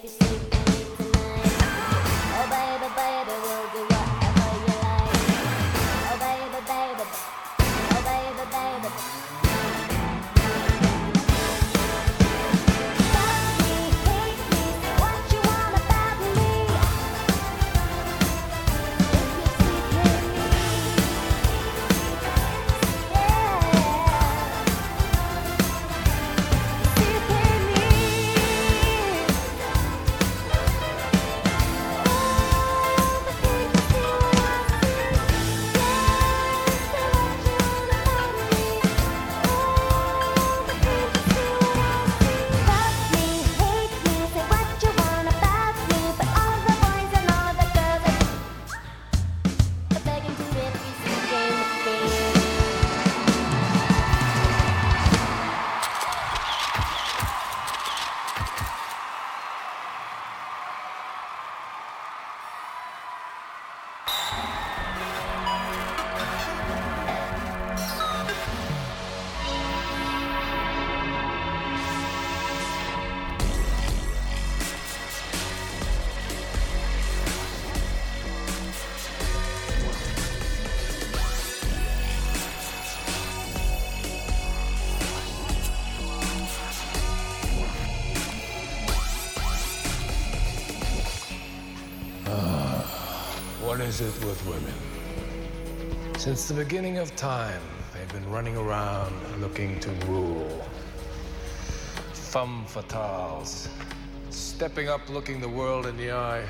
What is it with women? Since the beginning of time, they've been running around looking to rule. Femme fatales, stepping up, looking the world in the eye,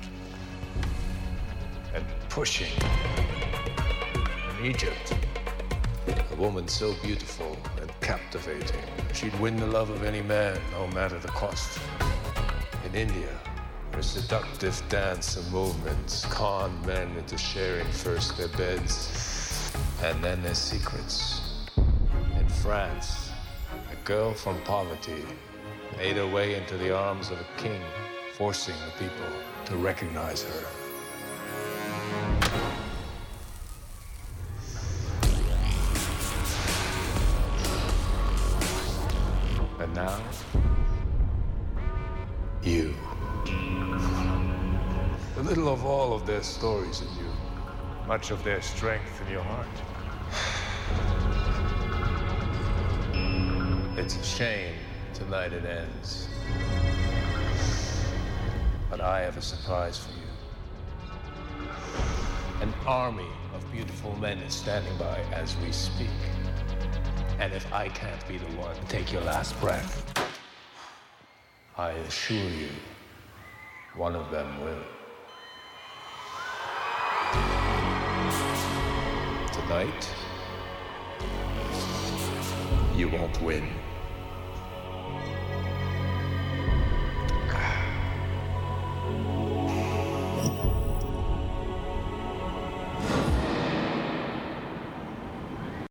and pushing. In Egypt, a woman so beautiful and captivating, she'd win the love of any man, no matter the cost. In India, her seductive dance and movements con men into sharing first their beds and then their secrets. In France, a girl from poverty made her way into the arms of a king, forcing the people to recognize her. And now, you. A little of all of their stories in you, much of their strength in your heart. It's a shame tonight it ends. But I have a surprise for you. An army of beautiful men is standing by as we speak. And if I can't be the one to take your last breath, I assure you, one of them will. Tonight, you won't win.